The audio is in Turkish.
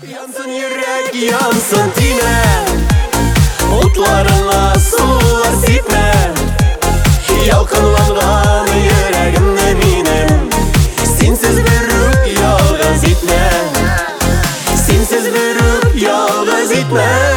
Yansın yürek, yansın tine, otlarınla sular sipme. Yalqınlanğan yüreğimde benim, sensiz bir yalğız itme, sensiz bir yalğız itme.